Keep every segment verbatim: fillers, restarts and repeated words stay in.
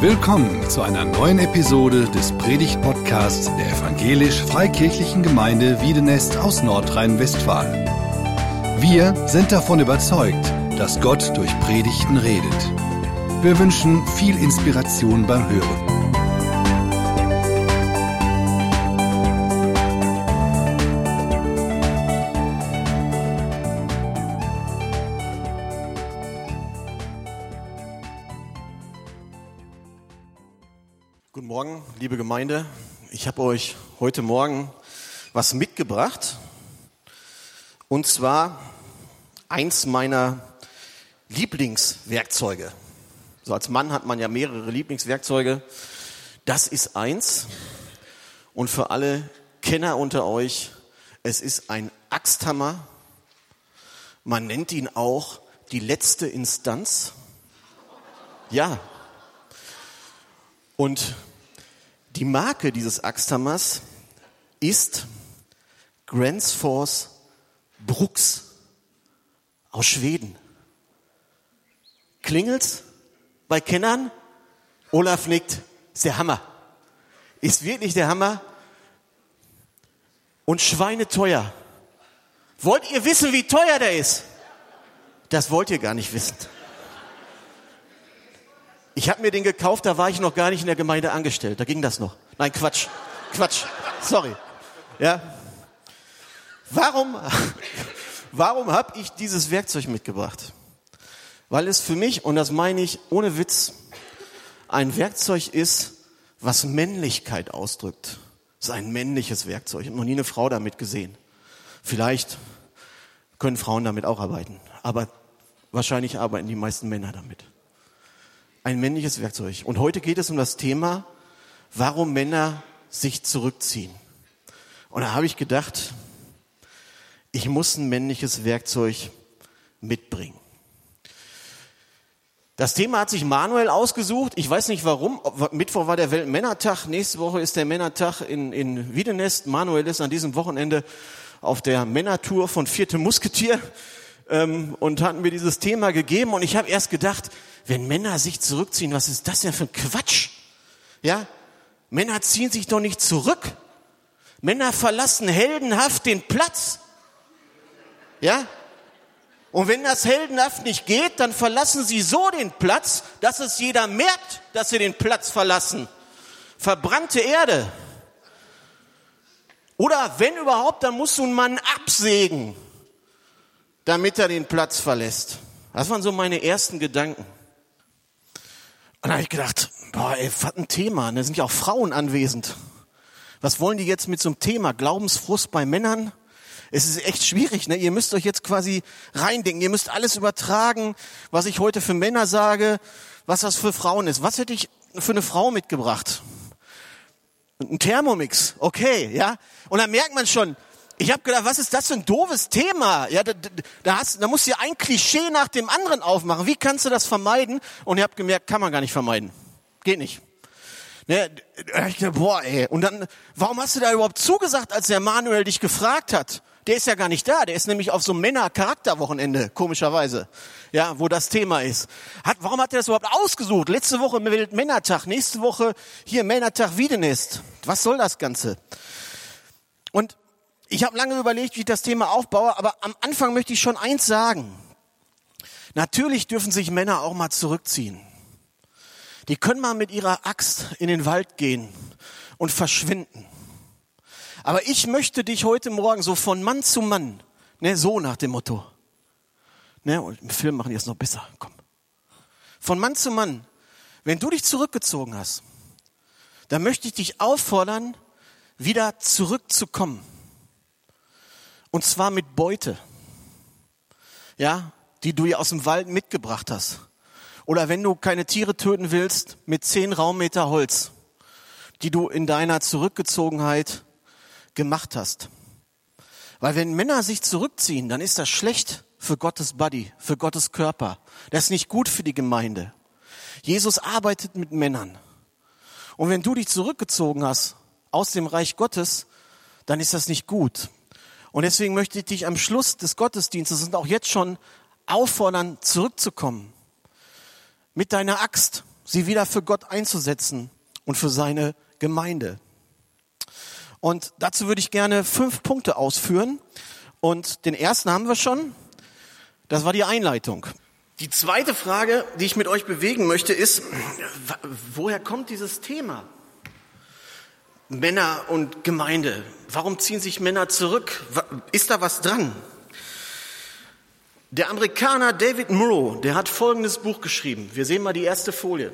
Willkommen zu einer neuen Episode des Predigt-Podcasts der Evangelisch-Freikirchlichen Gemeinde Wiedenest aus Nordrhein-Westfalen. Wir sind davon überzeugt, dass Gott durch Predigten redet. Wir wünschen viel Inspiration beim Hören. Guten Morgen, liebe Gemeinde. Ich habe euch heute Morgen was mitgebracht. Und zwar eins meiner Lieblingswerkzeuge. So als Mann hat man ja mehrere Lieblingswerkzeuge. Das ist eins. Und für alle Kenner unter euch, es ist ein Axthammer. Man nennt ihn auch die letzte Instanz. Ja. Und die Marke dieses Axthammers ist Gränsfors Bruks aus Schweden. Klingelt's bei Kennern? Olaf nickt. Ist der Hammer. Ist wirklich der Hammer. Und schweineteuer. Wollt ihr wissen, wie teuer der ist? Das wollt ihr gar nicht wissen. Ich habe mir den gekauft, da war ich noch gar nicht in der Gemeinde angestellt. Da ging das noch. Nein, Quatsch. Quatsch. Sorry. Ja. Warum, warum habe ich dieses Werkzeug mitgebracht? Weil es für mich, und das meine ich ohne Witz, ein Werkzeug ist, was Männlichkeit ausdrückt. Es ist ein männliches Werkzeug. Ich habe noch nie eine Frau damit gesehen. Vielleicht können Frauen damit auch arbeiten. Aber wahrscheinlich arbeiten die meisten Männer damit. Ein männliches Werkzeug. Und heute geht es um das Thema, warum Männer sich zurückziehen. Und da habe ich gedacht, ich muss ein männliches Werkzeug mitbringen. Das Thema hat sich Manuel ausgesucht. Ich weiß nicht warum. Mittwoch war der Weltmännertag. Nächste Woche ist der Männertag in, in Wiedenest. Manuel ist an diesem Wochenende auf der Männertour von Vierte Musketier ähm, und hat mir dieses Thema gegeben. Und ich habe erst gedacht, wenn Männer sich zurückziehen, was ist das denn für ein Quatsch? Ja? Männer ziehen sich doch nicht zurück. Männer verlassen heldenhaft den Platz. Ja? Und wenn das heldenhaft nicht geht, dann verlassen sie so den Platz, dass es jeder merkt, dass sie den Platz verlassen. Verbrannte Erde. Oder wenn überhaupt, dann musst du einen Mann absägen, damit er den Platz verlässt. Das waren so meine ersten Gedanken. Und da habe ich gedacht, boah, ey, was ein Thema. Da sind ja auch Frauen anwesend. Was wollen die jetzt mit so einem Thema? Glaubensfrust bei Männern? Es ist echt schwierig, ne? Ihr müsst euch jetzt quasi reindenken. Ihr müsst alles übertragen, was ich heute für Männer sage, was das für Frauen ist. Was hätte ich für eine Frau mitgebracht? Ein Thermomix, okay, ja. Und dann merkt man schon, ich habe gedacht, was ist das für ein doofes Thema? Ja, da, da, hast, da musst du ja ein Klischee nach dem anderen aufmachen. Wie kannst du das vermeiden? Und ihr habt gemerkt, kann man gar nicht vermeiden. Geht nicht. Ne, ich dachte, boah, ey. Und dann, warum hast du da überhaupt zugesagt, als der Manuel dich gefragt hat? Der ist ja gar nicht da. Der ist nämlich auf so einem Männer-Charakterwochenende, komischerweise. Ja, wo das Thema ist. Hat, warum hat er das überhaupt ausgesucht? Letzte Woche Männertag, nächste Woche hier Männertag Wiedenest. Was soll das Ganze? Und ich habe lange überlegt, wie ich das Thema aufbaue, aber am Anfang möchte ich schon eins sagen. Natürlich dürfen sich Männer auch mal zurückziehen. Die können mal mit ihrer Axt in den Wald gehen und verschwinden. Aber ich möchte dich heute Morgen so von Mann zu Mann, ne, so nach dem Motto. Ne, und im Film machen die es noch besser. Komm. Von Mann zu Mann, wenn du dich zurückgezogen hast, dann möchte ich dich auffordern, wieder zurückzukommen. Und zwar mit Beute, ja, die du aus dem Wald mitgebracht hast. Oder wenn du keine Tiere töten willst, mit zehn Raummeter Holz, die du in deiner Zurückgezogenheit gemacht hast. Weil wenn Männer sich zurückziehen, dann ist das schlecht für Gottes Body, für Gottes Körper. Das ist nicht gut für die Gemeinde. Jesus arbeitet mit Männern. Und wenn du dich zurückgezogen hast aus dem Reich Gottes, dann ist das nicht gut. Und deswegen möchte ich dich am Schluss des Gottesdienstes und auch jetzt schon auffordern, zurückzukommen. Mit deiner Axt, sie wieder für Gott einzusetzen und für seine Gemeinde. Und dazu würde ich gerne fünf Punkte ausführen. Und den ersten haben wir schon. Das war die Einleitung. Die zweite Frage, die ich mit euch bewegen möchte, ist, woher kommt dieses Thema? Männer und Gemeinde. Warum ziehen sich Männer zurück? Ist da was dran? Der Amerikaner David Murrow, der hat folgendes Buch geschrieben. Wir sehen mal die erste Folie.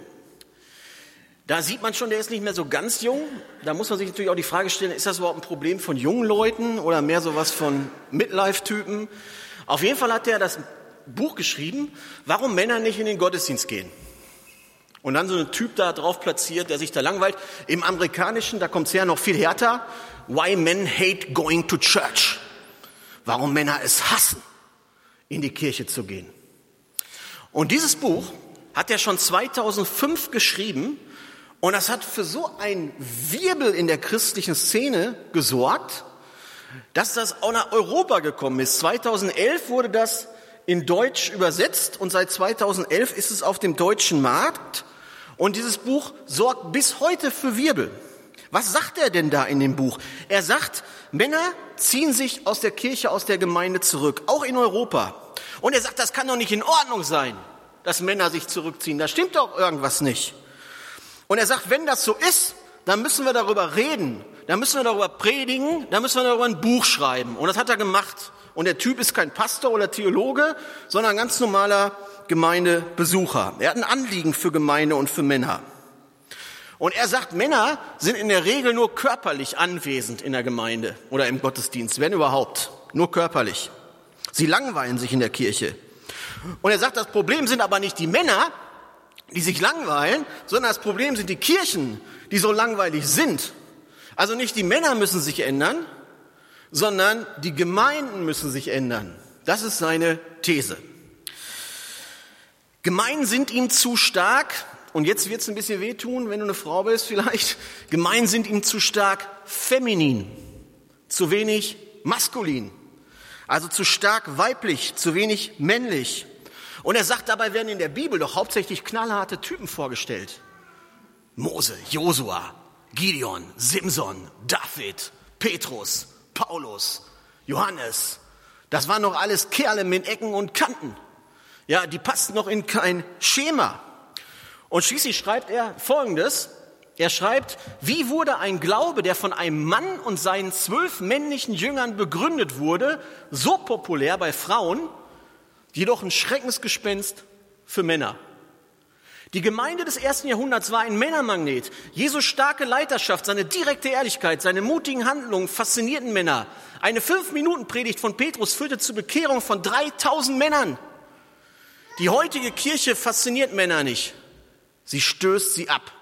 Da sieht man schon, der ist nicht mehr so ganz jung. Da muss man sich natürlich auch die Frage stellen, ist das überhaupt ein Problem von jungen Leuten oder mehr sowas von Midlife-Typen? Auf jeden Fall hat er das Buch geschrieben, warum Männer nicht in den Gottesdienst gehen. Und dann so ein Typ da drauf platziert, der sich da langweilt. Im Amerikanischen, da kommt es ja noch viel härter. Why men hate going to church. Warum Männer es hassen, in die Kirche zu gehen. Und dieses Buch hat er schon zweitausendfünf geschrieben. Und das hat für so einen Wirbel in der christlichen Szene gesorgt, dass das auch nach Europa gekommen ist. zweitausendelf wurde das in Deutsch übersetzt und seit zweitausendelf ist es auf dem deutschen Markt. Und dieses Buch sorgt bis heute für Wirbel. Was sagt er denn da in dem Buch? Er sagt, Männer ziehen sich aus der Kirche, aus der Gemeinde zurück, auch in Europa. Und er sagt, das kann doch nicht in Ordnung sein, dass Männer sich zurückziehen. Da stimmt doch irgendwas nicht. Und er sagt, wenn das so ist, dann müssen wir darüber reden, dann müssen wir darüber predigen, dann müssen wir darüber ein Buch schreiben. Und das hat er gemacht. Und der Typ ist kein Pastor oder Theologe, sondern ein ganz normaler Gemeindebesucher. Er hat ein Anliegen für Gemeinde und für Männer. Und er sagt, Männer sind in der Regel nur körperlich anwesend in der Gemeinde oder im Gottesdienst, wenn überhaupt, nur körperlich. Sie langweilen sich in der Kirche. Und er sagt, das Problem sind aber nicht die Männer, die sich langweilen, sondern das Problem sind die Kirchen, die so langweilig sind. Also nicht die Männer müssen sich ändern, sondern die Gemeinden müssen sich ändern. Das ist seine These. Gemeinden sind ihm zu stark, und jetzt wird es ein bisschen wehtun, wenn du eine Frau bist vielleicht, Gemeinden sind ihm zu stark feminin, zu wenig maskulin, also zu stark weiblich, zu wenig männlich. Und er sagt, dabei werden in der Bibel doch hauptsächlich knallharte Typen vorgestellt. Mose, Josua, Gideon, Simson, David, Petrus, Paulus, Johannes. Das waren doch alles Kerle mit Ecken und Kanten. Ja, die passten noch in kein Schema. Und schließlich schreibt er Folgendes. Er schreibt, wie wurde ein Glaube, der von einem Mann und seinen zwölf männlichen Jüngern begründet wurde, so populär bei Frauen, jedoch ein Schreckensgespenst für Männer. Die Gemeinde des ersten Jahrhunderts war ein Männermagnet. Jesu starke Leiterschaft, seine direkte Ehrlichkeit, seine mutigen Handlungen faszinierten Männer. Eine Fünf-Minuten-Predigt von Petrus führte zur Bekehrung von dreitausend Männern. Die heutige Kirche fasziniert Männer nicht. Sie stößt sie ab.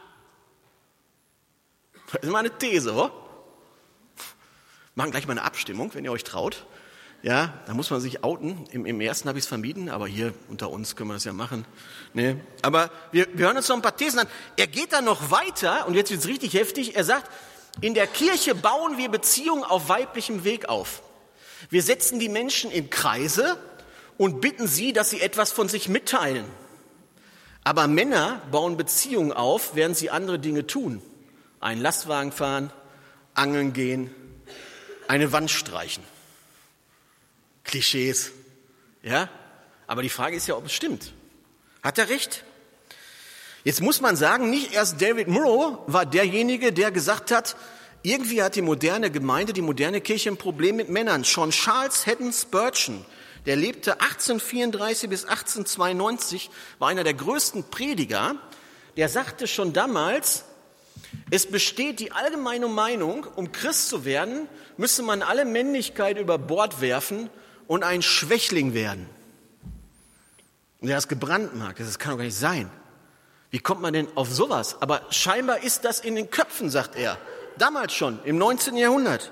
Das ist mal eine These, oder? Machen gleich mal eine Abstimmung, wenn ihr euch traut. Ja, da muss man sich outen. Im, im ersten habe ich es vermieden, aber hier unter uns können wir das ja machen. Nee. Aber wir, wir hören uns noch ein paar Thesen an. Er geht dann noch weiter, und jetzt wird es richtig heftig. Er sagt, in der Kirche bauen wir Beziehungen auf weiblichem Weg auf. Wir setzen die Menschen in Kreise und bitten sie, dass sie etwas von sich mitteilen. Aber Männer bauen Beziehungen auf, während sie andere Dinge tun. Einen Lastwagen fahren, angeln gehen, eine Wand streichen. Klischees, ja? Aber die Frage ist ja, ob es stimmt. Hat er recht? Jetzt muss man sagen, nicht erst David Murrow war derjenige, der gesagt hat, irgendwie hat die moderne Gemeinde, die moderne Kirche ein Problem mit Männern. Schon Charles Haddon Spurgeon, der lebte achtzehnhundertvierunddreißig bis achtzehnhundertzweiundneunzig, war einer der größten Prediger, der sagte schon damals, es besteht die allgemeine Meinung, um Christ zu werden, müsse man alle Männlichkeit über Bord werfen und ein Schwächling werden. Und der ist gebrandmarkt, das kann doch gar nicht sein. Wie kommt man denn auf sowas? Aber scheinbar ist das in den Köpfen, sagt er. Damals schon, im neunzehnten Jahrhundert.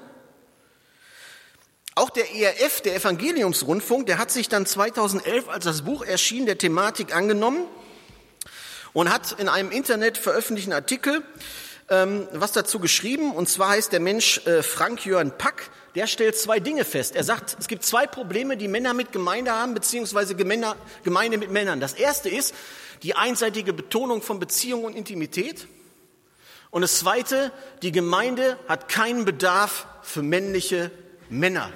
Auch der E R F, der Evangeliumsrundfunk, der hat sich dann zweitausendelf, als das Buch erschien, der Thematik angenommen und hat in einem Internet veröffentlichten Artikel ähm, was dazu geschrieben. Und zwar heißt der Mensch äh, Frank-Jörn Pack, der stellt zwei Dinge fest. Er sagt, es gibt zwei Probleme, die Männer mit Gemeinde haben, beziehungsweise Gemeinde mit Männern. Das erste ist die einseitige Betonung von Beziehung und Intimität. Und das zweite, die Gemeinde hat keinen Bedarf für männliche Männer.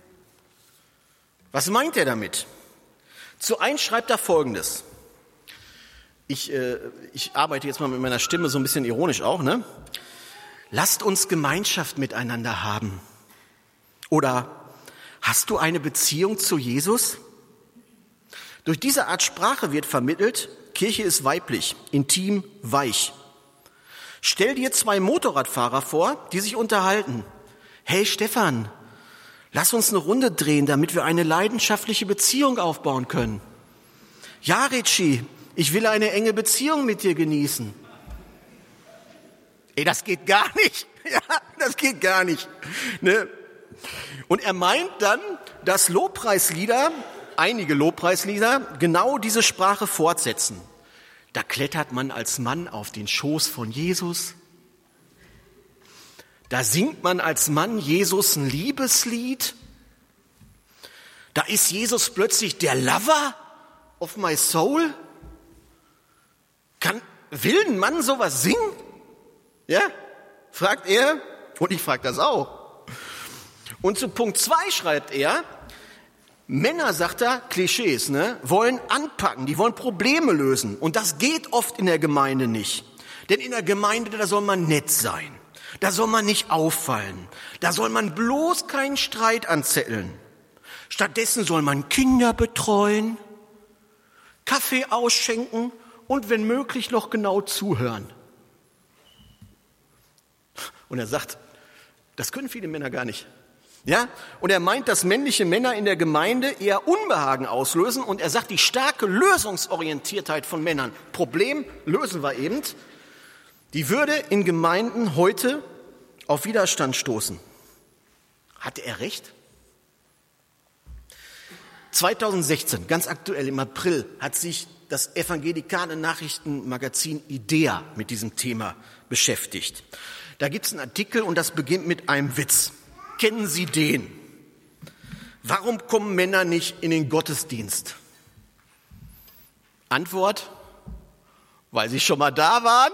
Was meint er damit? Zu eins schreibt er Folgendes. Ich, äh, ich arbeite jetzt mal mit meiner Stimme so ein bisschen ironisch auch, ne? Lasst uns Gemeinschaft miteinander haben. Oder hast du eine Beziehung zu Jesus? Durch diese Art Sprache wird vermittelt, Kirche ist weiblich, intim, weich. Stell dir zwei Motorradfahrer vor, die sich unterhalten. Hey Stefan, lass uns eine Runde drehen, damit wir eine leidenschaftliche Beziehung aufbauen können. Ja, Richie, ich will eine enge Beziehung mit dir genießen. Ey, das geht gar nicht. Ja, das geht gar nicht. Ne? Und er meint dann, dass Lobpreislieder, einige Lobpreislieder, genau diese Sprache fortsetzen. Da klettert man als Mann auf den Schoß von Jesus. Da singt man als Mann Jesus ein Liebeslied. Da ist Jesus plötzlich der Lover of my soul. Kann, will ein Mann sowas singen? Ja, fragt er. Und ich frage das auch. Und zu Punkt zwei schreibt er, Männer, sagt er, Klischees, ne, wollen anpacken, die wollen Probleme lösen. Und das geht oft in der Gemeinde nicht. Denn in der Gemeinde, da soll man nett sein. Da soll man nicht auffallen. Da soll man bloß keinen Streit anzetteln. Stattdessen soll man Kinder betreuen, Kaffee ausschenken und wenn möglich noch genau zuhören. Und er sagt, das können viele Männer gar nicht. Ja? Und er meint, dass männliche Männer in der Gemeinde eher Unbehagen auslösen. Und er sagt, die starke Lösungsorientiertheit von Männern, Problem lösen wir eben, die würde in Gemeinden heute auf Widerstand stoßen. Hatte er recht? zweitausendsechzehn, ganz aktuell im April, hat sich das evangelikale Nachrichtenmagazin IDEA mit diesem Thema beschäftigt. Da gibt es einen Artikel und das beginnt mit einem Witz. Kennen Sie den? Warum kommen Männer nicht in den Gottesdienst? Antwort, weil sie schon mal da waren.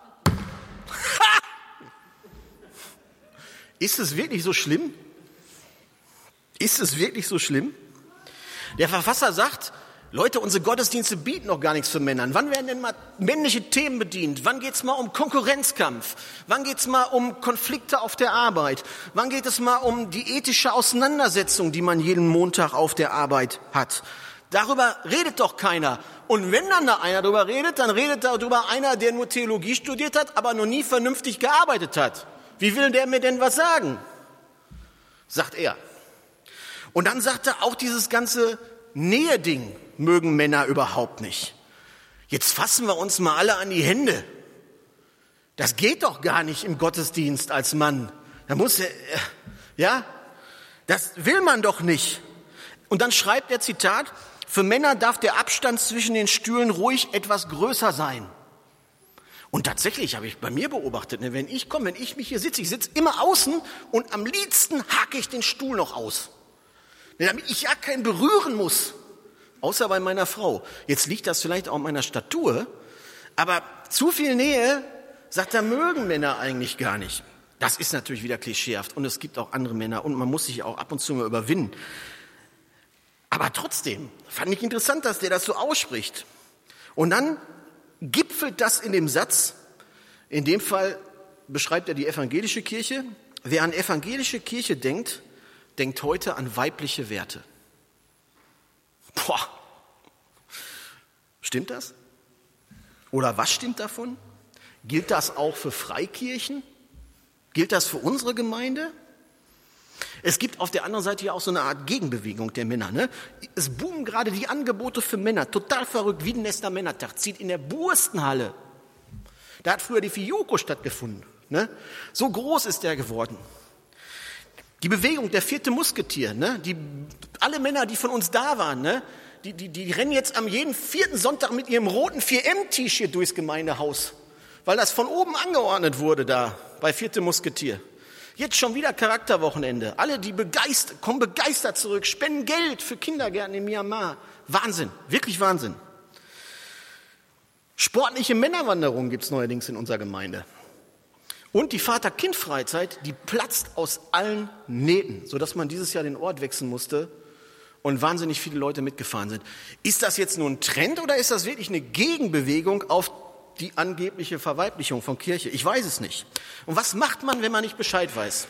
Ist es wirklich so schlimm? Ist es wirklich so schlimm? Der Verfasser sagt, Leute, unsere Gottesdienste bieten noch gar nichts für Männer. Wann werden denn mal männliche Themen bedient? Wann geht es mal um Konkurrenzkampf? Wann geht es mal um Konflikte auf der Arbeit? Wann geht es mal um die ethische Auseinandersetzung, die man jeden Montag auf der Arbeit hat? Darüber redet doch keiner. Und wenn dann da einer darüber redet, dann redet darüber einer, der nur Theologie studiert hat, aber noch nie vernünftig gearbeitet hat. Wie will der mir denn was sagen? Sagt er. Und dann sagt er auch, dieses ganze Nähe-Ding mögen Männer überhaupt nicht. Jetzt fassen wir uns mal alle an die Hände. Das geht doch gar nicht im Gottesdienst als Mann. Da muss er, ja, das will man doch nicht. Und dann schreibt er, Zitat, für Männer darf der Abstand zwischen den Stühlen ruhig etwas größer sein. Und tatsächlich habe ich bei mir beobachtet, ne, wenn ich komme, wenn ich mich hier sitze, ich sitze immer außen und am liebsten hake ich den Stuhl noch aus. Damit ich ja keinen berühren muss, außer bei meiner Frau. Jetzt liegt das vielleicht auch an meiner Statur, aber zu viel Nähe, sagt er, mögen Männer eigentlich gar nicht. Das ist natürlich wieder klischeehaft und es gibt auch andere Männer und man muss sich auch ab und zu mal überwinden. Aber trotzdem fand ich interessant, dass der das so ausspricht. Und dann gipfelt das in dem Satz, in dem Fall beschreibt er die evangelische Kirche. Wer an evangelische Kirche denkt, denkt heute an weibliche Werte. Boah. Stimmt das? Oder was stimmt davon? Gilt das auch für Freikirchen? Gilt das für unsere Gemeinde? Es gibt auf der anderen Seite ja auch so eine Art Gegenbewegung der Männer. Ne? Es boomen gerade die Angebote für Männer. Total verrückt. Wiedenester Männertag zieht in der Burstenhalle. Da hat früher die Fioko stattgefunden. Ne? So groß ist der geworden. Die Bewegung, der vierte Musketier, ne? die, alle Männer, die von uns da waren, ne? die, die, die rennen jetzt am jeden vierten Sonntag mit ihrem roten vier M T-Shirt durchs Gemeindehaus, weil das von oben angeordnet wurde da bei vierte Musketier. Jetzt schon wieder Charakterwochenende. Alle, die begeistert, kommen begeistert zurück, spenden Geld für Kindergärten in Myanmar. Wahnsinn, wirklich Wahnsinn. Sportliche Männerwanderungen gibt es neuerdings in unserer Gemeinde. Und die Vater-Kind-Freizeit, die platzt aus allen Nähten, sodass man dieses Jahr den Ort wechseln musste und wahnsinnig viele Leute mitgefahren sind. Ist das jetzt nur ein Trend oder ist das wirklich eine Gegenbewegung auf die angebliche Verweiblichung von Kirche? Ich weiß es nicht. Und was macht man, wenn man nicht Bescheid weiß?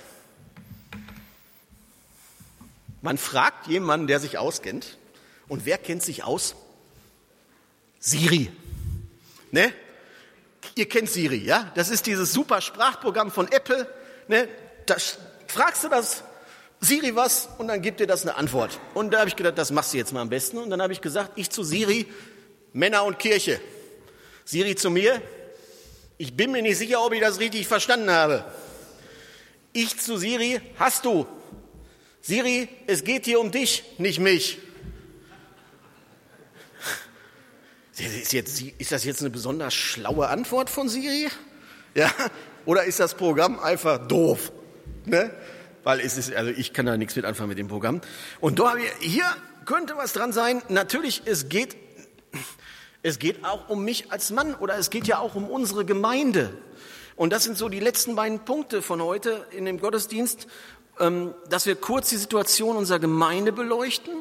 Man fragt jemanden, der sich auskennt. Und wer kennt sich aus? Siri. Ne? Ihr kennt Siri, ja? Das ist dieses super Sprachprogramm von Apple. Ne? Da fragst du das Siri was und dann gibt dir das eine Antwort. Und da habe ich gedacht, das machst du jetzt mal am besten. Und dann habe ich gesagt, ich zu Siri, Männer und Kirche. Siri zu mir, ich bin mir nicht sicher, ob ich das richtig verstanden habe. Ich zu Siri, hast du. Siri, es geht hier um dich, nicht mich. Ist, jetzt, ist das jetzt eine besonders schlaue Antwort von Siri? Ja? Oder ist das Programm einfach doof? Ne? Weil es ist, also ich kann da nichts mit anfangen mit dem Programm. Und da, hier könnte was dran sein. Natürlich, es geht, es geht auch um mich als Mann oder es geht ja auch um unsere Gemeinde. Und das sind so die letzten beiden Punkte von heute in dem Gottesdienst, dass wir kurz die Situation unserer Gemeinde beleuchten.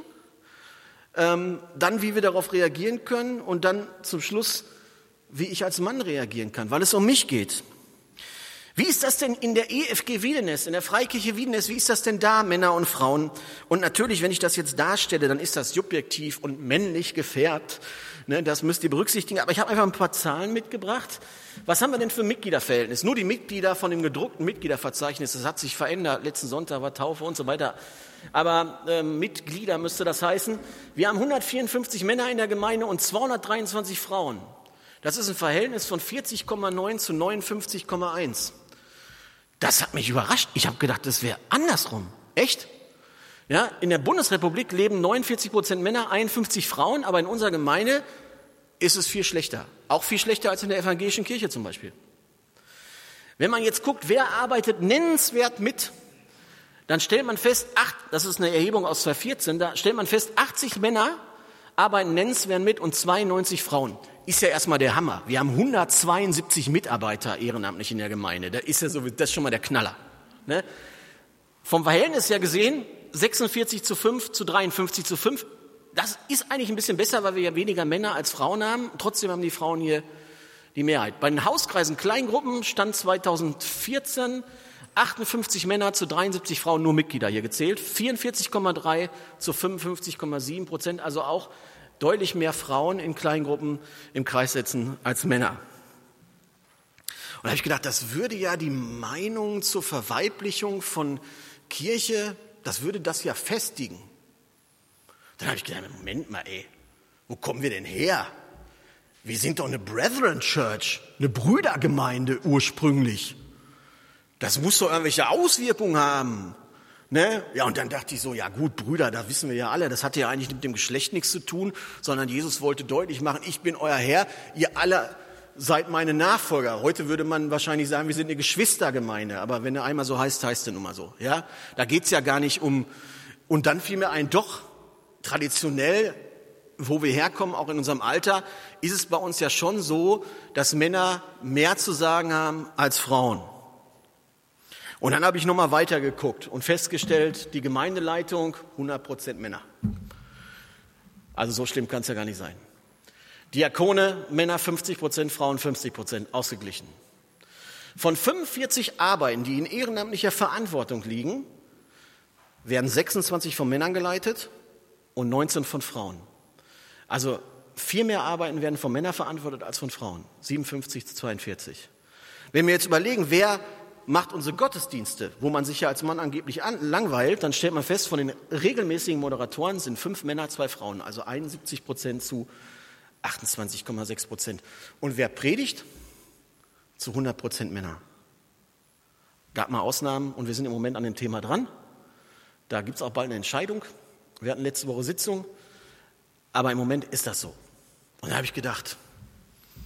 Ähm, dann, wie wir darauf reagieren können und dann zum Schluss, wie ich als Mann reagieren kann, weil es um mich geht. Wie ist das denn in der E F G Wiedenest, in der Freikirche Wiedenest, wie ist das denn da, Männer und Frauen? Und natürlich, wenn ich das jetzt darstelle, dann ist das subjektiv und männlich gefärbt. Ne, das müsst ihr berücksichtigen. Aber ich habe einfach ein paar Zahlen mitgebracht. Was haben wir denn für Mitgliederverhältnis? Nur die Mitglieder von dem gedruckten Mitgliederverzeichnis, das hat sich verändert. Letzten Sonntag war Taufe und so weiter. Aber äh, Mitglieder müsste das heißen. Wir haben hundertvierundfünfzig Männer in der Gemeinde und zweihundertdreiundzwanzig Frauen. Das ist ein Verhältnis von vierzig Komma neun zu neunundfünfzig Komma eins. Das hat mich überrascht. Ich habe gedacht, das wäre andersrum. Echt? Ja, in der Bundesrepublik leben neunundvierzig Prozent Männer, einundfünfzig Frauen, aber in unserer Gemeinde ist es viel schlechter. Auch viel schlechter als in der evangelischen Kirche zum Beispiel. Wenn man jetzt guckt, wer arbeitet nennenswert mit, dann stellt man fest, acht, das ist eine Erhebung aus zweitausendvierzehn, da stellt man fest, achtzig Männer arbeiten nennenswert mit und zweiundneunzig Frauen. Ist ja erstmal der Hammer. Wir haben hundertzweiundsiebzig Mitarbeiter ehrenamtlich in der Gemeinde. Das ist ja so, das ist schon mal der Knaller. Ne? Vom Verhältnis her gesehen, sechsundvierzig zu fünf zu dreiundfünfzig zu fünf. Das ist eigentlich ein bisschen besser, weil wir ja weniger Männer als Frauen haben. Trotzdem haben die Frauen hier die Mehrheit. Bei den Hauskreisen Kleingruppen stand zweitausendvierzehn achtundfünfzig Männer zu dreiundsiebzig Frauen, nur Mitglieder hier gezählt. vierundvierzig Komma drei zu fünfundfünfzig Komma sieben Prozent. Also auch deutlich mehr Frauen in Kleingruppen im Kreis setzen als Männer. Und da habe ich gedacht, das würde ja die Meinung zur Verweiblichung von Kirche, das würde das ja festigen. Dann habe ich gedacht, Moment mal, ey, wo kommen wir denn her? Wir sind doch eine Brethren Church, eine Brüdergemeinde ursprünglich. Das muss doch irgendwelche Auswirkungen haben. Ne? Ja, und dann dachte ich so, ja gut, Brüder, das wissen wir ja alle, das hatte ja eigentlich mit dem Geschlecht nichts zu tun, sondern Jesus wollte deutlich machen, ich bin euer Herr, ihr alle seid meine Nachfolger. Heute würde man wahrscheinlich sagen, wir sind eine Geschwistergemeinde, aber wenn er einmal so heißt, heißt er nun mal so. Ja? Da geht's ja gar nicht um, und dann fiel mir ein, doch, traditionell, wo wir herkommen, auch in unserem Alter, ist es bei uns ja schon so, dass Männer mehr zu sagen haben als Frauen. Und dann habe ich nochmal weitergeguckt und festgestellt, die Gemeindeleitung hundert Prozent Männer. Also so schlimm kann es ja gar nicht sein. Diakone, Männer fünfzig Prozent, Frauen fünfzig Prozent, ausgeglichen. Von fünfundvierzig Arbeiten, die in ehrenamtlicher Verantwortung liegen, werden sechsundzwanzig von Männern geleitet und neunzehn von Frauen. Also viel mehr Arbeiten werden von Männern verantwortet als von Frauen. siebenundfünfzig zu zweiundvierzig. Wenn wir jetzt überlegen, wer macht unsere Gottesdienste, wo man sich ja als Mann angeblich an, langweilt, dann stellt man fest, von den regelmäßigen Moderatoren sind fünf Männer, zwei Frauen, also einundsiebzig Prozent zu achtundzwanzig Komma sechs Prozent. Und wer predigt? Zu hundert Prozent Männer. Gab mal Ausnahmen und wir sind im Moment an dem Thema dran. Da gibt es auch bald eine Entscheidung. Wir hatten letzte Woche Sitzung, aber im Moment ist das so. Und da habe ich gedacht,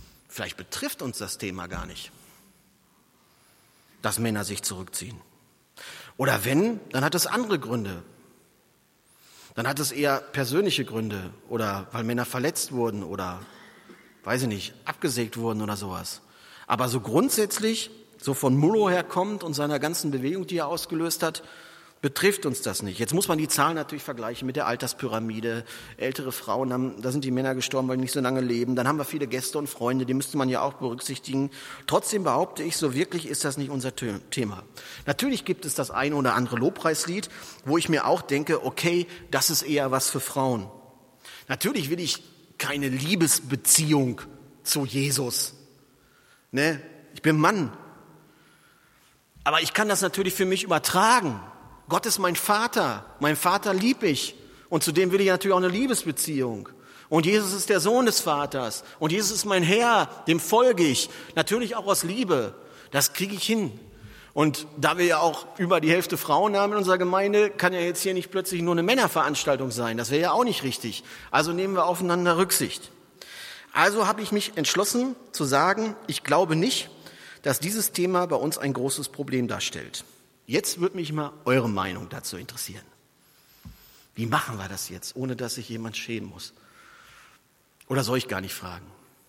vielleicht betrifft uns das Thema gar nicht, dass Männer sich zurückziehen. Oder wenn, dann hat es andere Gründe. Dann hat es eher persönliche Gründe oder weil Männer verletzt wurden oder, weiß ich nicht, abgesägt wurden oder sowas. Aber so grundsätzlich, so von Mullo her kommt und seiner ganzen Bewegung, die er ausgelöst hat, betrifft uns das nicht. Jetzt muss man die Zahlen natürlich vergleichen mit der Alterspyramide. Ältere Frauen, haben, da sind die Männer gestorben, weil die nicht so lange leben. Dann haben wir viele Gäste und Freunde, die müsste man ja auch berücksichtigen. Trotzdem behaupte ich, so wirklich ist das nicht unser Thema. Natürlich gibt es das eine oder andere Lobpreislied, wo ich mir auch denke, okay, das ist eher was für Frauen. Natürlich will ich keine Liebesbeziehung zu Jesus. Ne? Ich bin Mann. Aber ich kann das natürlich für mich übertragen. Gott ist mein Vater, mein Vater lieb ich und zu dem will ich natürlich auch eine Liebesbeziehung. Und Jesus ist der Sohn des Vaters und Jesus ist mein Herr, dem folge ich, natürlich auch aus Liebe, das kriege ich hin. Und da wir ja auch über die Hälfte Frauen haben in unserer Gemeinde, kann ja jetzt hier nicht plötzlich nur eine Männerveranstaltung sein, das wäre ja auch nicht richtig. Also nehmen wir aufeinander Rücksicht. Also habe ich mich entschlossen zu sagen, ich glaube nicht, dass dieses Thema bei uns ein großes Problem darstellt. Jetzt würde mich mal eure Meinung dazu interessieren. Wie machen wir das jetzt, ohne dass sich jemand schämen muss? Oder soll ich gar nicht fragen?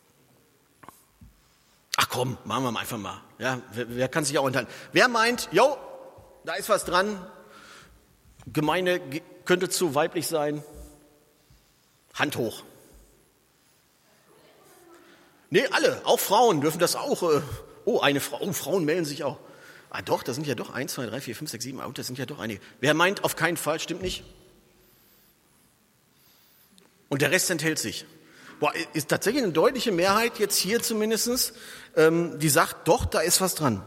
Ach komm, machen wir einfach mal. Ja, wer, wer kann sich auch enthalten? Wer meint, jo, da ist was dran, Gemeinde könnte zu weiblich sein? Hand hoch. Nee, alle, auch Frauen dürfen das auch. Oh, eine Frau, oh, Frauen melden sich auch. Ah doch, das sind ja doch eins, zwei, drei, vier, fünf, sechs, sieben, oh, das sind ja doch einige. Wer meint, auf keinen Fall, stimmt nicht? Und der Rest enthält sich. Boah, ist tatsächlich eine deutliche Mehrheit jetzt hier zumindest, ähm, die sagt, doch, da ist was dran.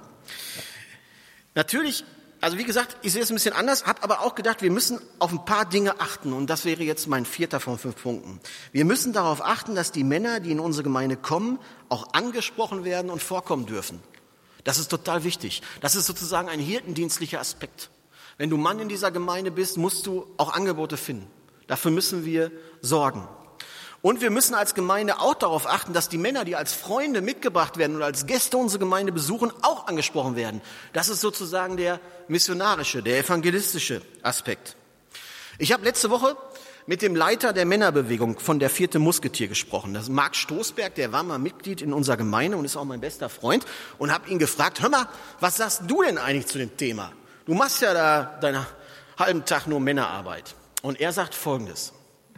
Natürlich, also wie gesagt, ich sehe es ein bisschen anders, habe aber auch gedacht, wir müssen auf ein paar Dinge achten und das wäre jetzt mein vierter von fünf Punkten. Wir müssen darauf achten, dass die Männer, die in unsere Gemeinde kommen, auch angesprochen werden und vorkommen dürfen. Das ist total wichtig. Das ist sozusagen ein hirtendienstlicher Aspekt. Wenn du Mann in dieser Gemeinde bist, musst du auch Angebote finden. Dafür müssen wir sorgen. Und wir müssen als Gemeinde auch darauf achten, dass die Männer, die als Freunde mitgebracht werden oder als Gäste unsere Gemeinde besuchen, auch angesprochen werden. Das ist sozusagen der missionarische, der evangelistische Aspekt. Ich habe letzte Woche mit dem Leiter der Männerbewegung von der Vierte Musketier gesprochen. Das ist Marc Stoßberg, der war mal Mitglied in unserer Gemeinde und ist auch mein bester Freund. Und habe ihn gefragt, hör mal, was sagst du denn eigentlich zu dem Thema? Du machst ja da deinen halben Tag nur Männerarbeit. Und er sagt Folgendes.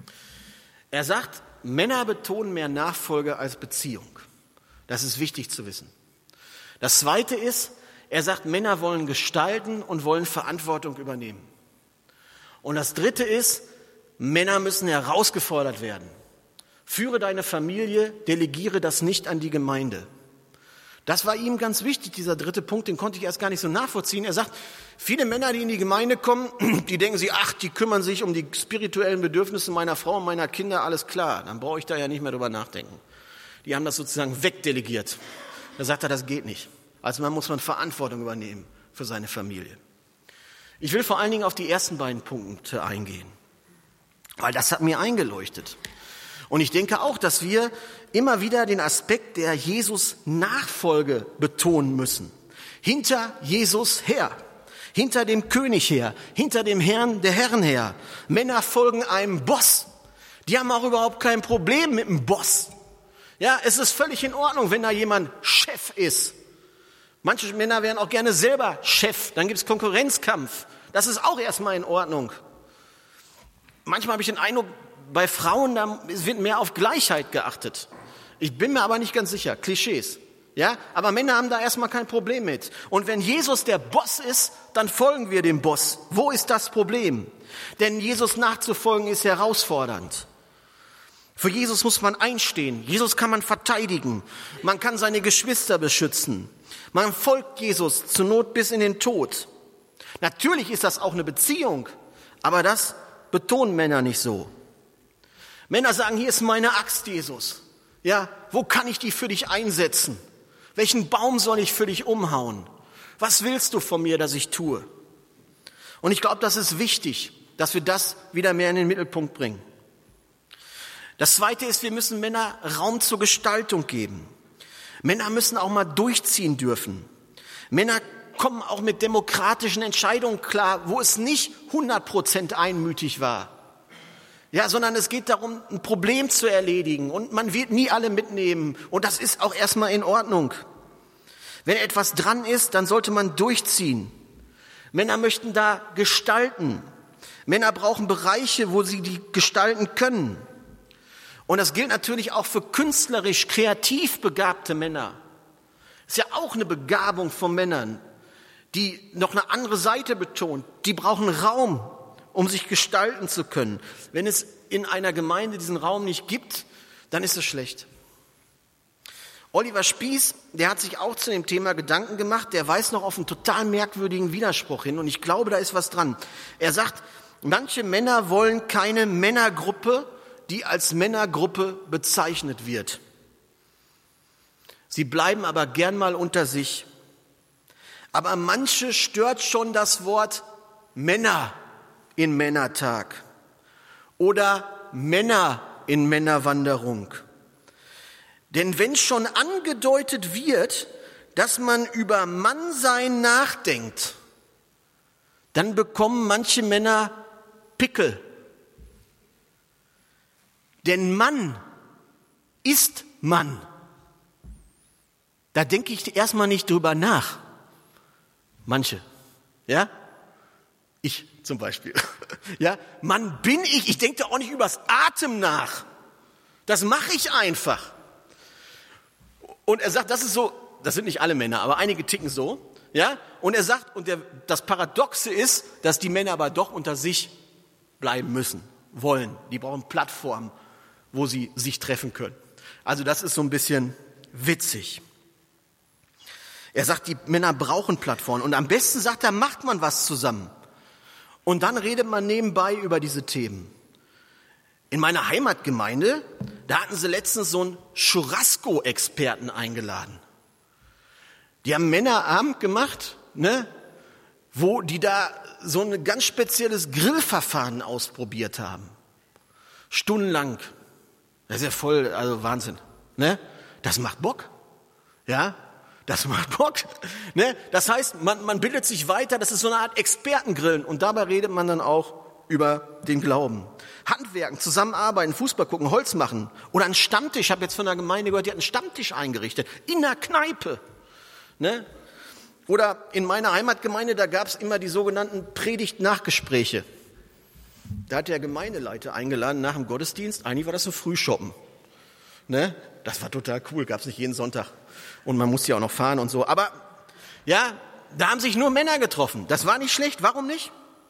Er sagt, Männer betonen mehr Nachfolge als Beziehung. Das ist wichtig zu wissen. Das Zweite ist, er sagt, Männer wollen gestalten und wollen Verantwortung übernehmen. Und das Dritte ist, Männer müssen herausgefordert werden. Führe deine Familie, delegiere das nicht an die Gemeinde. Das war ihm ganz wichtig, dieser dritte Punkt, den konnte ich erst gar nicht so nachvollziehen. Er sagt, viele Männer, die in die Gemeinde kommen, die denken sich, ach, die kümmern sich um die spirituellen Bedürfnisse meiner Frau und meiner Kinder, alles klar, dann brauche ich da ja nicht mehr drüber nachdenken. Die haben das sozusagen wegdelegiert. Da sagt er, das geht nicht. Also man muss man Verantwortung übernehmen für seine Familie. Ich will vor allen Dingen auf die ersten beiden Punkte eingehen, weil das hat mir eingeleuchtet. Und ich denke auch, dass wir immer wieder den Aspekt der Jesus-Nachfolge betonen müssen. Hinter Jesus her, hinter dem König her, hinter dem Herrn der Herren her. Männer folgen einem Boss. Die haben auch überhaupt kein Problem mit dem Boss. Ja, es ist völlig in Ordnung, wenn da jemand Chef ist. Manche Männer wären auch gerne selber Chef. Dann gibt es Konkurrenzkampf. Das ist auch erstmal in Ordnung. Manchmal habe ich den Eindruck, bei Frauen da wird mehr auf Gleichheit geachtet. Ich bin mir aber nicht ganz sicher. Klischees. Ja, aber Männer haben da erstmal kein Problem mit. Und wenn Jesus der Boss ist, dann folgen wir dem Boss. Wo ist das Problem? Denn Jesus nachzufolgen ist herausfordernd. Für Jesus muss man einstehen. Jesus kann man verteidigen. Man kann seine Geschwister beschützen. Man folgt Jesus zur Not bis in den Tod. Natürlich ist das auch eine Beziehung, aber das betonen Männer nicht so. Männer sagen, hier ist meine Axt, Jesus. Ja, wo kann ich die für dich einsetzen? Welchen Baum soll ich für dich umhauen? Was willst du von mir, dass ich tue? Und ich glaube, das ist wichtig, dass wir das wieder mehr in den Mittelpunkt bringen. Das Zweite ist, wir müssen Männer Raum zur Gestaltung geben. Männer müssen auch mal durchziehen dürfen. Männer kommen auch mit demokratischen Entscheidungen klar, wo es nicht hundert Prozent einmütig war. Ja, sondern es geht darum, ein Problem zu erledigen und man wird nie alle mitnehmen und das ist auch erstmal in Ordnung. Wenn etwas dran ist, dann sollte man durchziehen. Männer möchten da gestalten. Männer brauchen Bereiche, wo sie die gestalten können. Und das gilt natürlich auch für künstlerisch, kreativ begabte Männer. Das ist ja auch eine Begabung von Männern, die noch eine andere Seite betont. Die brauchen Raum, um sich gestalten zu können. Wenn es in einer Gemeinde diesen Raum nicht gibt, dann ist es schlecht. Oliver Spieß, der hat sich auch zu dem Thema Gedanken gemacht, der weist noch auf einen total merkwürdigen Widerspruch hin und ich glaube, da ist was dran. Er sagt, manche Männer wollen keine Männergruppe, die als Männergruppe bezeichnet wird. Sie bleiben aber gern mal unter sich. Aber manche stört schon das Wort Männer in Männertag oder Männer in Männerwanderung. Denn wenn schon angedeutet wird, dass man über Mannsein nachdenkt, dann bekommen manche Männer Pickel. Denn Mann ist Mann. Da denke ich erstmal nicht drüber nach. Manche, ja? Ich zum Beispiel. Ja, Mann bin ich. Ich denke da auch nicht übers Atem nach. Das mache ich einfach. Und er sagt, das ist so, das sind nicht alle Männer, aber einige ticken so, ja? Und er sagt, und der, das Paradoxe ist, dass die Männer aber doch unter sich bleiben müssen, wollen. Die brauchen Plattformen, wo sie sich treffen können. Also das ist so ein bisschen witzig. Er sagt, die Männer brauchen Plattformen und am besten, sagt er, macht man was zusammen. Und dann redet man nebenbei über diese Themen. In meiner Heimatgemeinde, da hatten sie letztens so einen Churrasco-Experten eingeladen. Die haben Männerabend gemacht, ne, wo die da so ein ganz spezielles Grillverfahren ausprobiert haben. Stundenlang. Das ist ja voll, also Wahnsinn. Ne? Das macht Bock. Ja, das macht Bock. Ne? Das heißt, man, man bildet sich weiter, das ist so eine Art Expertengrillen. Und dabei redet man dann auch über den Glauben. Handwerken, zusammenarbeiten, Fußball gucken, Holz machen. Oder einen Stammtisch, ich habe jetzt von der Gemeinde gehört, die hat einen Stammtisch eingerichtet. In der Kneipe. Ne? Oder in meiner Heimatgemeinde, da gab es immer die sogenannten Predigt-Nachgespräche. Da hat der Gemeindeleiter eingeladen nach dem Gottesdienst. Eigentlich war das so Frühshoppen. Ne? Das war total cool, gab es nicht jeden Sonntag. Und man musste ja auch noch fahren und so. Aber ja, da haben sich nur Männer getroffen. Das war nicht schlecht. Warum nicht?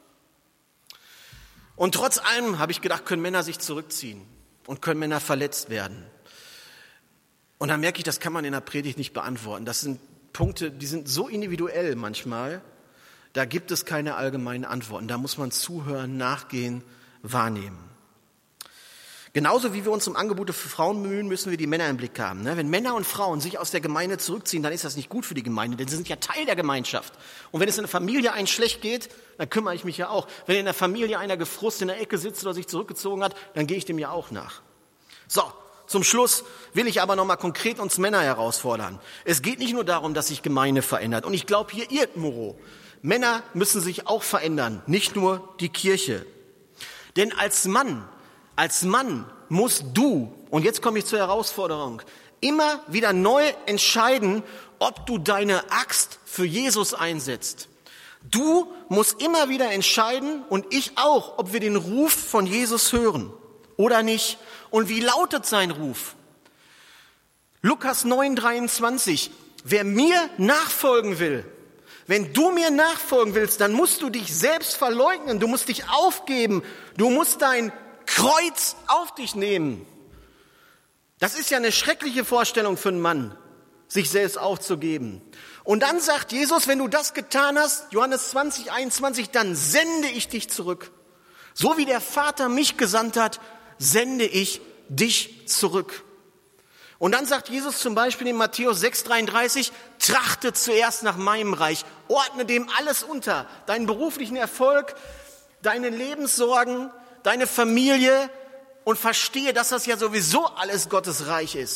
Und trotz allem habe ich gedacht, können Männer sich zurückziehen und können Männer verletzt werden. Und dann merke ich, das kann man in der Predigt nicht beantworten. Das sind Punkte, die sind so individuell manchmal. Da gibt es keine allgemeinen Antworten. Da muss man zuhören, nachgehen, wahrnehmen. Genauso wie wir uns um Angebote für Frauen bemühen, müssen wir die Männer im Blick haben. Wenn Männer und Frauen sich aus der Gemeinde zurückziehen, dann ist das nicht gut für die Gemeinde, denn sie sind ja Teil der Gemeinschaft. Und wenn es in der Familie einen schlecht geht, dann kümmere ich mich ja auch. Wenn in der Familie einer gefrust in der Ecke sitzt oder sich zurückgezogen hat, dann gehe ich dem ja auch nach. So, zum Schluss will ich aber nochmal konkret uns Männer herausfordern. Es geht nicht nur darum, dass sich Gemeinde verändert. Und ich glaube, hier irrt Moro. Männer müssen sich auch verändern, nicht nur die Kirche. Denn als Mann, als Mann musst du, und jetzt komme ich zur Herausforderung, immer wieder neu entscheiden, ob du deine Axt für Jesus einsetzt. Du musst immer wieder entscheiden, und ich auch, ob wir den Ruf von Jesus hören oder nicht. Und wie lautet sein Ruf? Lukas neun dreiundzwanzig. Wer mir nachfolgen will, wenn du mir nachfolgen willst, dann musst du dich selbst verleugnen, du musst dich aufgeben, du musst dein Kreuz auf dich nehmen. Das ist ja eine schreckliche Vorstellung für einen Mann, sich selbst aufzugeben. Und dann sagt Jesus, wenn du das getan hast, Johannes zwanzig einundzwanzig, dann sende ich dich zurück. So wie der Vater mich gesandt hat, sende ich dich zurück. Und dann sagt Jesus zum Beispiel in Matthäus sechs dreiunddreißig, trachte zuerst nach meinem Reich, ordne dem alles unter, deinen beruflichen Erfolg, deine Lebenssorgen, deine Familie und verstehe, dass das ja sowieso alles Gottes Reich ist.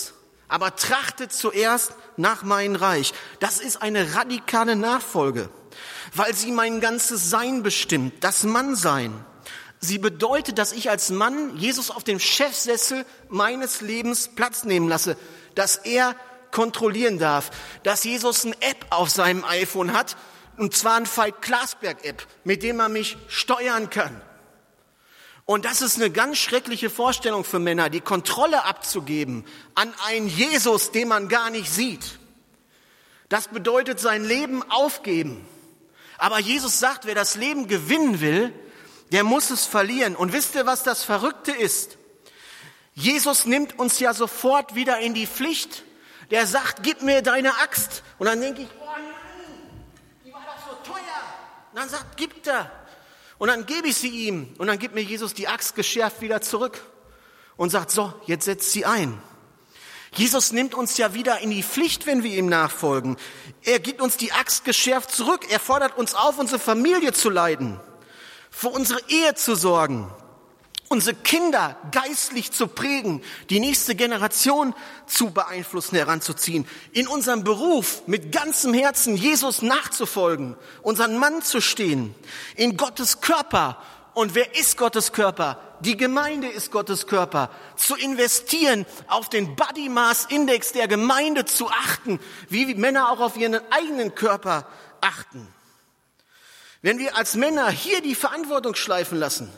aber trachtet zuerst nach meinem Reich. Das ist eine radikale Nachfolge, weil sie mein ganzes Sein bestimmt, das Mannsein. Sie bedeutet, dass ich als Mann Jesus auf dem Chefsessel meines Lebens Platz nehmen lasse, dass er kontrollieren darf, dass Jesus eine App auf seinem iPhone hat, und zwar ein Veit-Glasberg-App, mit dem er mich steuern kann. Und das ist eine ganz schreckliche Vorstellung für Männer, die Kontrolle abzugeben an einen Jesus, den man gar nicht sieht. Das bedeutet sein Leben aufgeben. Aber Jesus sagt, wer das Leben gewinnen will, der muss es verlieren. Und wisst ihr, was das Verrückte ist? Jesus nimmt uns ja sofort wieder in die Pflicht. Der sagt, gib mir deine Axt. Und dann denke ich, oh nein, die war doch so teuer. Und dann sagt, gib er. Und dann gebe ich sie ihm. Und dann gibt mir Jesus die Axt geschärft wieder zurück. Und sagt, so, jetzt setzt sie ein. Jesus nimmt uns ja wieder in die Pflicht, wenn wir ihm nachfolgen. Er gibt uns die Axt geschärft zurück. Er fordert uns auf, unsere Familie zu leiten, für unsere Ehe zu sorgen, unsere Kinder geistlich zu prägen, die nächste Generation zu beeinflussen, heranzuziehen, in unserem Beruf mit ganzem Herzen Jesus nachzufolgen, unseren Mann zu stehen, in Gottes Körper. Und wer ist Gottes Körper? Die Gemeinde ist Gottes Körper. Zu investieren, auf den Body Mass Index der Gemeinde zu achten, wie Männer auch auf ihren eigenen Körper achten. Wenn wir als Männer hier die Verantwortung schleifen lassen,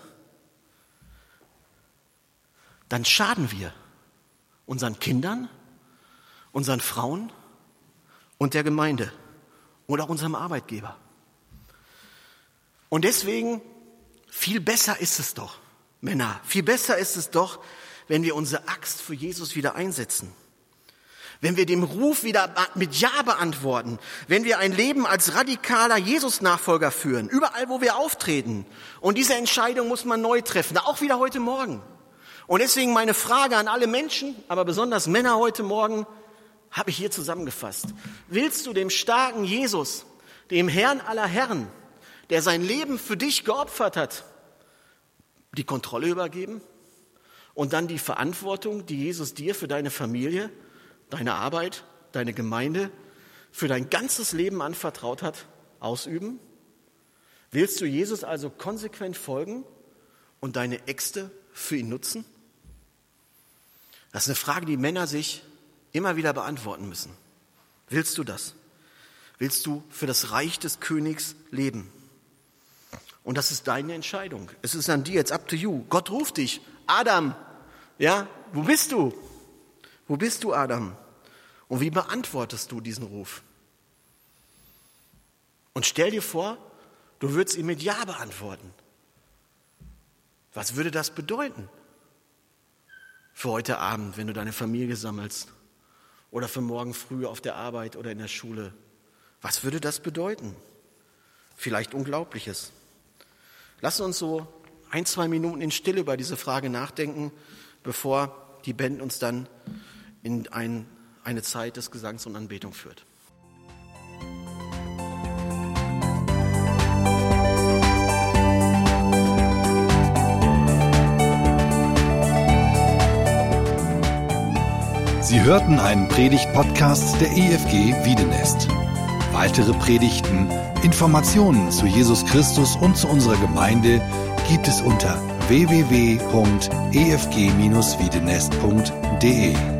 dann schaden wir unseren Kindern, unseren Frauen und der Gemeinde oder unserem Arbeitgeber. Und deswegen, viel besser ist es doch, Männer, viel besser ist es doch, wenn wir unsere Axt für Jesus wieder einsetzen. Wenn wir dem Ruf wieder mit Ja beantworten, wenn wir ein Leben als radikaler Jesus-Nachfolger führen, überall, wo wir auftreten. Und diese Entscheidung muss man neu treffen, auch wieder heute Morgen. Und deswegen meine Frage an alle Menschen, aber besonders Männer heute Morgen, habe ich hier zusammengefasst. Willst du dem starken Jesus, dem Herrn aller Herren, der sein Leben für dich geopfert hat, die Kontrolle übergeben und dann die Verantwortung, die Jesus dir für deine Familie, deine Arbeit, deine Gemeinde, für dein ganzes Leben anvertraut hat, ausüben? Willst du Jesus also konsequent folgen und deine Äxte für ihn nutzen? Das ist eine Frage, die Männer sich immer wieder beantworten müssen. Willst du das? Willst du für das Reich des Königs leben? Und das ist deine Entscheidung. Es ist an dir, it's up to you. Gott ruft dich. Adam, ja, wo bist du? Wo bist du, Adam? Und wie beantwortest du diesen Ruf? Und stell dir vor, du würdest ihn mit Ja beantworten. Was würde das bedeuten für heute Abend, wenn du deine Familie sammelst? Oder für morgen früh auf der Arbeit oder in der Schule? Was würde das bedeuten? Vielleicht Unglaubliches. Lass uns so ein, zwei Minuten in Stille über diese Frage nachdenken, bevor die Band uns dann in ein, eine Zeit des Gesangs und Anbetung führt. Sie hörten einen Predigt-Podcast der E F G Wiedenest. Weitere Predigten, Informationen zu Jesus Christus und zu unserer Gemeinde gibt es unter w w w punkt e f g dash wiedenest punkt d e.